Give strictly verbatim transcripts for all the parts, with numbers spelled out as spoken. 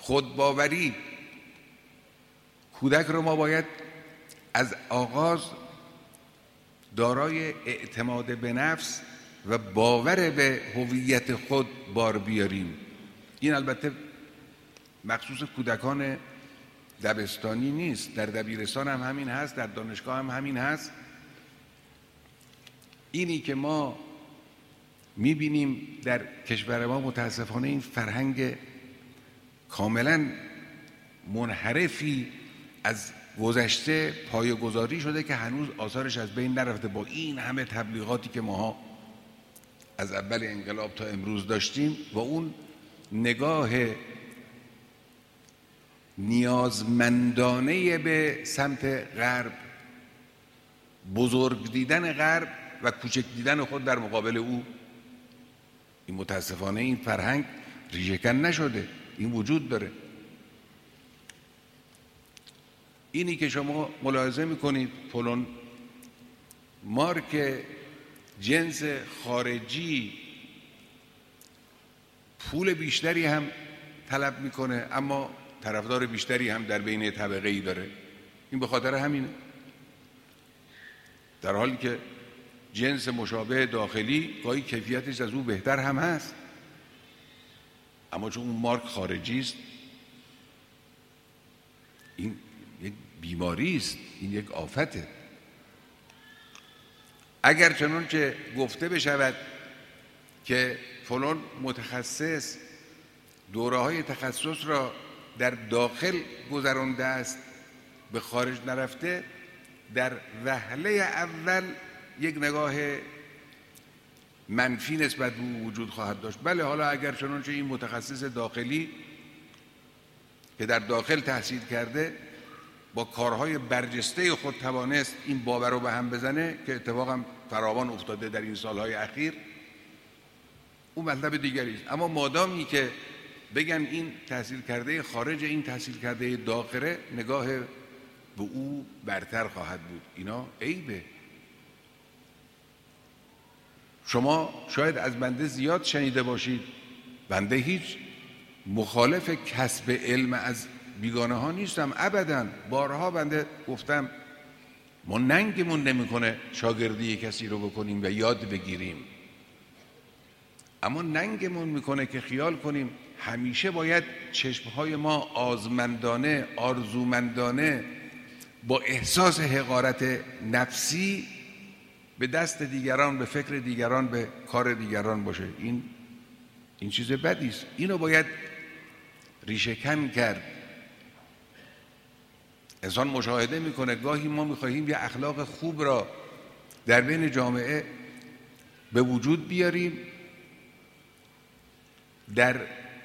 خودباوری، کودک رو ما باید از آغاز دارای اعتماد به نفس و باور به هویت خود بار بیاریم. این البته مخصوص کودکان دبستانی نیست، در دبیرستان هم همین هست، در دانشگاه هم همین هست. اینی که ما میبینیم در کشور ما متاسفانه این فرهنگ کاملا منحرفی از گذشته پایه‌گذاری شده که هنوز آثارش از بین نرفته. با این همه تبلیغاتی که ماها از اول انقلاب تا امروز داشتیم و اون نگاه نیازمندانه به سمت غرب، بزرگ دیدن غرب و کوچک دیدن خود در مقابل او، این متاسفانه این فرهنگ ریشه‌کن نشده، این وجود داره. اینی که شما ملاحظه میکنید فلان مارک جنس خارجی پول بیشتری هم طلب میکنه اما طرفدار بیشتری هم در بین طبقه ای داره، این به خاطر همینه. در حالی که جنس مشابه داخلی گاهی کیفیتش از او بهتر هم هست، اما چون اون مارک خارجی است، این یک بیماری است، این یک آفته. اگر چنانچه گفته بشود که فلان متخصص دوره‌های تخصص را در داخل گذرانده است، به خارج نرفته، در وهله اول یک نگاه منفی نسبت به او وجود خواهد داشت. بله، حالا اگر چنانچه این متخصص داخلی که در داخل تحصیل کرده با کارهای برجسته خود توانست این باور رو به هم بزنه که اتفاقا فراوان افتاده در این سالهای اخیر، اون مطلب دیگری است. اما مادامی که بگن این تحصیل کرده خارج، این تحصیل کرده داخله، نگاه به او برتر خواهد بود. اینا عیبه. شما شاید از بنده زیاد شنیده باشید، بنده هیچ مخالف کسب علم از بیگانه ها نیستم، ابداً. بارها بنده گفتم ما ننگمون نمیکنه شاگردی کسی رو بکنیم و یاد بگیریم، اما ننگمون میکنه که خیال کنیم همیشه باید چشمهای ما آزمندانه، آرزومندانه، با احساس حقارت نفسی به دست دیگران، به فکر دیگران، به کار دیگران باشه. این این چیز بدی است. اینو باید ریشه کن کرد. انسان مشاهده میکنه گاهی ما میخواهیم یه اخلاق خوب را در بین جامعه به وجود بیاریم، در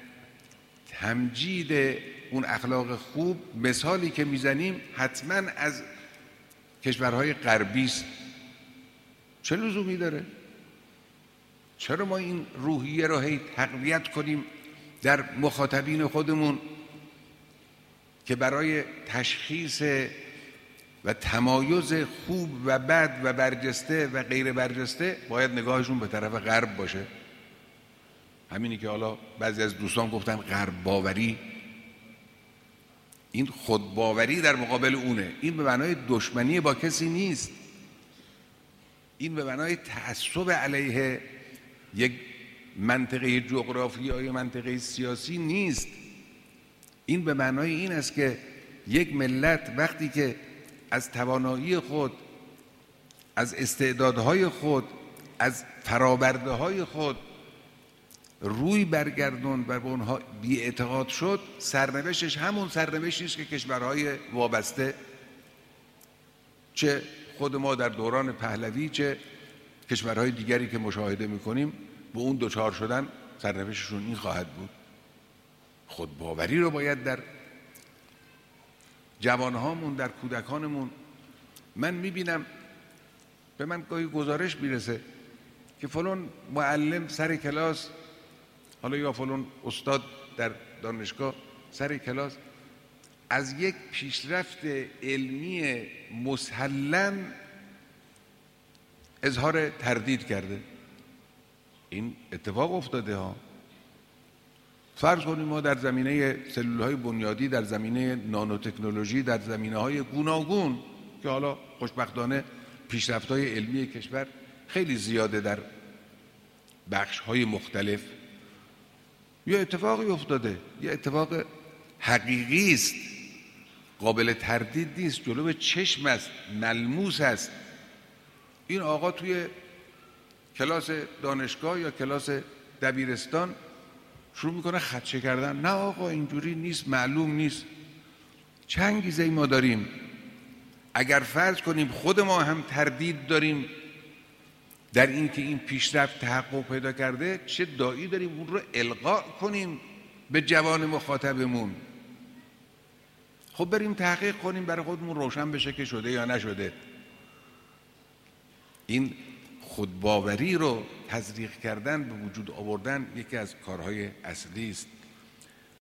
تمجید اون اخلاق خوب مثالی که میزنیم حتما از کشورهای غربی است. چه لزومی داره؟ چرا ما این روحیه رو هی تقویت کنیم در مخاطبین خودمون که برای تشخیص و تمایز خوب و بد و برجسته و غیر برجسته باید نگاهشون به طرف غرب باشه؟ همینی که حالا بعضی از دوستان گفتن غرب باوری، این خودباوری در مقابل اونه. این به معنای دشمنی با کسی نیست، این به معنای تعصب علیه یک منطقه جغرافیایی یا منطقه سیاسی نیست. این به معنای این است که یک ملت وقتی که از توانایی خود، از استعدادهای خود، از فرآورده‌های خود روی برگردون و به اونها بی‌اعتقاد شد، سرنوشتش همون سرنوشتی است که کشورهای وابسته، چه خود ما در دوران پهلوی چه کشورهای دیگری که مشاهده میکنیم، به اون دوچار شدن سرنوشتشون این خواهد بود. خودباوری رو باید در جوانهامون، در کودکانمون، من میبینم به من گاهی گزارش میرسه که فلان معلم سر کلاس، حالا یا فلان استاد در دانشگاه سر کلاس از یک پیشرفت علمی مسلم اظهار تردید کرده. این اتفاق افتاده ها. فرض کنیم ما در زمینه سلول‌های بنیادی، در زمینه نانوتکنولوژی، در زمینه‌های گوناگون که حالا خوشبختانه پیشرفت‌های علمی کشور خیلی زیاده در بخش‌های مختلف، یه اتفاقی افتاده، یه اتفاق حقیقی است، قابل تردید نیست، جلو چشم است، ملموس است. این آقا توی کلاس دانشگاه یا کلاس دبیرستان شروع میکنه خدشه کردن. نه آقا اینجوری نیست، معلوم نیست. چه انگیزه‌ای ما داریم؟ اگر فرض کنیم خود ما هم تردید داریم در این که این پیشرفت تحقق پیدا کرده، چه داعی داریم اون رو القا کنیم به جوان مخاطبمون؟ خب بریم تحقیق کنیم برای خودمون روشن بشه که شده یا نشده. این خودباوری رو تزریق کردن، به وجود آوردن، یکی از کارهای اصلی است.